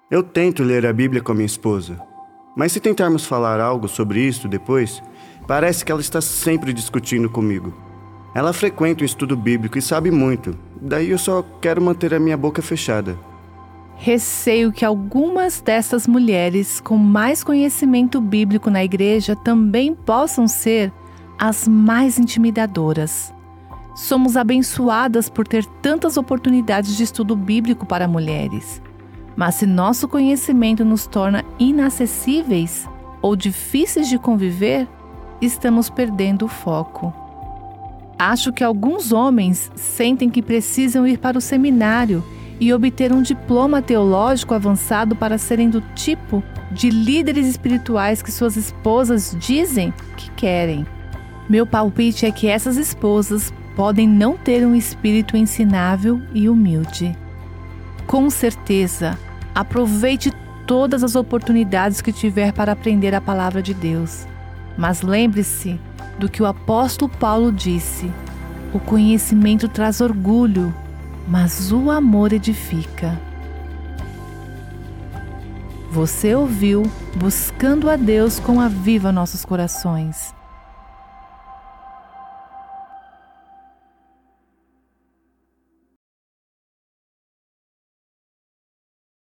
Eu tento ler a Bíblia com a minha esposa, mas se tentarmos falar algo sobre isso depois, parece que ela está sempre discutindo comigo. Ela frequenta o estudo bíblico e sabe muito, daí eu só quero manter a minha boca fechada. Receio que algumas dessas mulheres com mais conhecimento bíblico na igreja também possam ser as mais intimidadoras. Somos abençoadas por ter tantas oportunidades de estudo bíblico para mulheres. Mas se nosso conhecimento nos torna inacessíveis ou difíceis de conviver, estamos perdendo o foco. Acho que alguns homens sentem que precisam ir para o seminário e obter um diploma teológico avançado para serem do tipo de líderes espirituais que suas esposas dizem que querem. Meu palpite é que essas esposas podem não ter um espírito ensinável e humilde. Com certeza, aproveite todas as oportunidades que tiver para aprender a palavra de Deus. Mas lembre-se do que o apóstolo Paulo disse: o conhecimento traz orgulho, mas o amor edifica. Você ouviu Buscando a Deus com Aviva Nossos Corações.